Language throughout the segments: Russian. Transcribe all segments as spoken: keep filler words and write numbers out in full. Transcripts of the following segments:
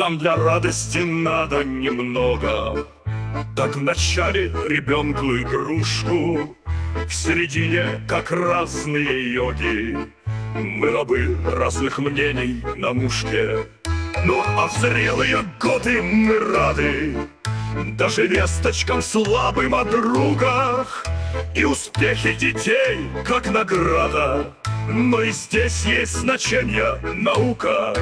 Нам для радости надо немного. Так вначале ребенку игрушку, в середине, как разные йоги, мы рабы разных мнений на мушке. Ну а в зрелые годы мы рады даже весточкам слабым о другах, и успехи детей как награда. Но и здесь есть значение наука.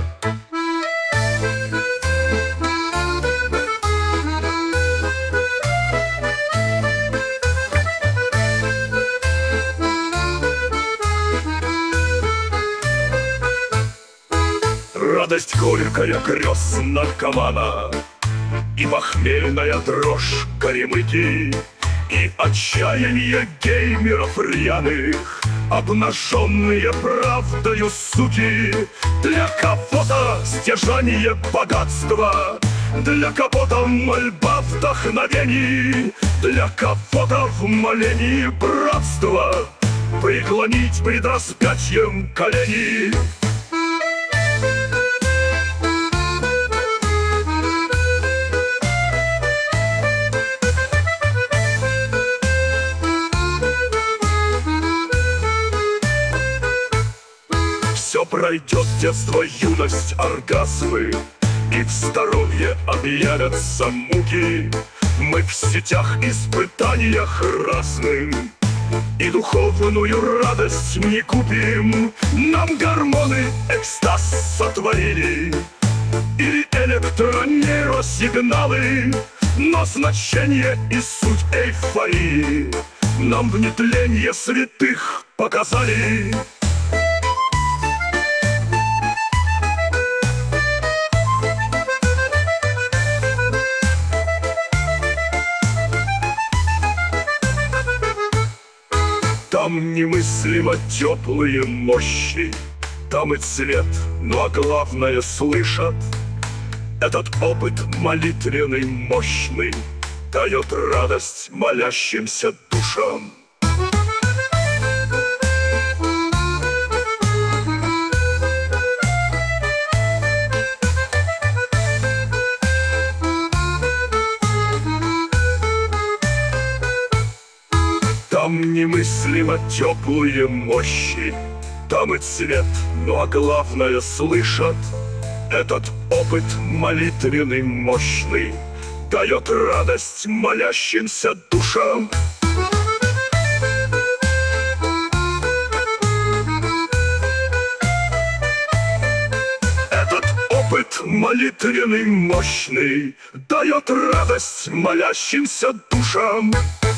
Радость горькая грез наркомана, и похмельная дрожь горемыки, и отчаяние геймеров рьяных, обнаженные правдою суки. Для кого-то стяжание богатства, для кого-то мольба вдохновений, для кого-то в молении братства преклонить пред распятием колени. Все пройдет, детство, юность, оргазмы, и в здоровье объявятся муки. Мы в сетях, испытаниях разным, и духовную радость не купим. Нам гормоны экстаз сотворили, или электронейросигналы, но значение и суть эйфории нам в нетленье святых показали. Там немыслимо теплые мощи, там и цвет, ну а главное слышат. Этот опыт молитвенный, мощный, дает радость молящимся душам. Там немыслимо теплые мощи, там и цвет, ну а главное слышат. Этот опыт молитвенный, мощный, дает радость молящимся душам. Этот опыт молитвенный, мощный, дает радость молящимся душам.